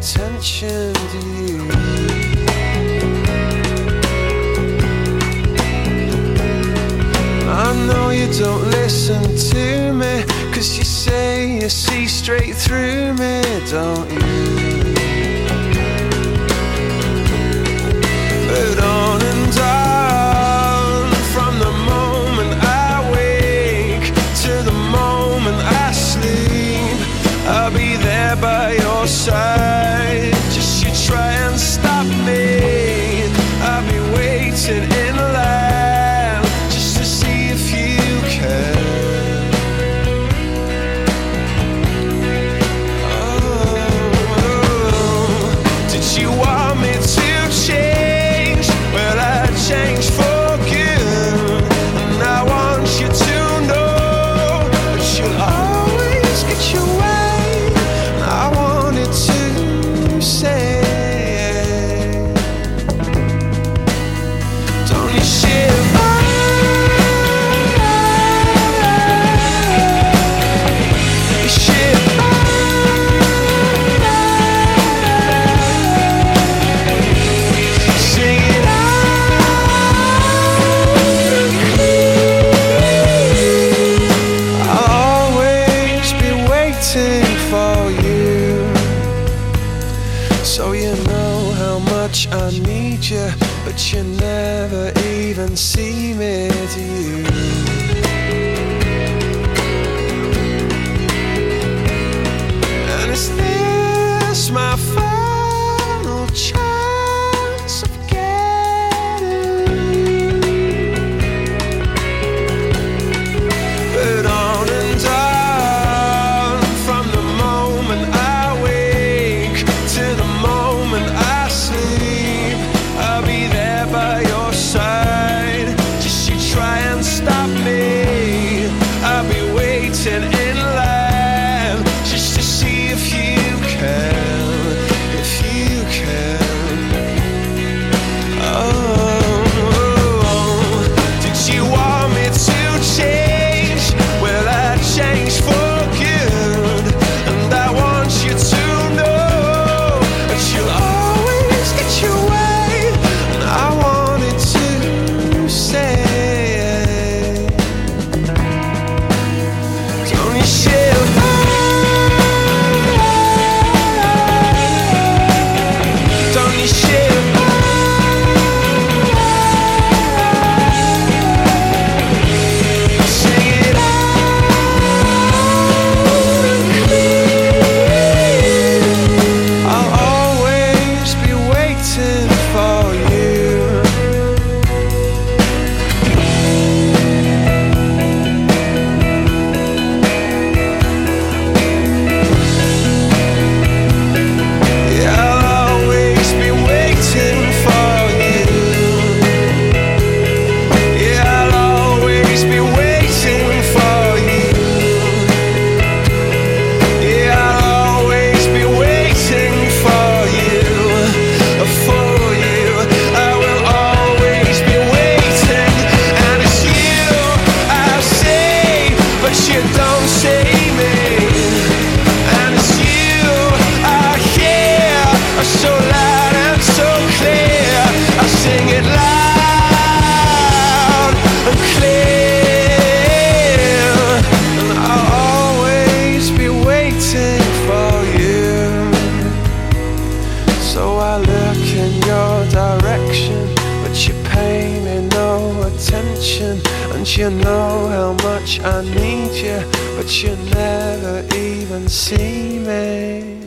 attention to you. I know you don't listen to me, 'cause you say you see straight through me, don't you? But on and on, from the moment I wake to the moment I sleep, I'll be there by your side. Just you try and stop me, I'll be waiting in line just to see if you can. Oh, did you want me to change? Well, I changed for good, and I want you to know that you'll always get your way. And I wanted to say, don't you shiver? You shiver. Sing it I'll always be waiting for you, so you know how much I need you, but you never even see me, do you? And is this my final chance of getting? But on and on, from the moment I wake to the moment I sleep, I'll be there by your side. Just you try and stop me, I'll be waiting in line just to see if you can, if you can. Oh, did you want me to change? Well, I changed for good, and I want you to know that you'll always get your way. And I wanted to say, don't you shiver? Don't you shiver? Sing it I'll always be waiting for you. Yeah, I'll always be waiting for you. Yeah, I'll always be waiting for you. Yeah, I'll always be waiting for you, for you. I will always be waiting, and it's you I say, but you don't see me. And it's you I hear, so loud and so clear. I sing it loud and clear, and I'll always be waiting for you. So I look in your direction, but you pay me no attention. And you know how much I need you, but you never even see me.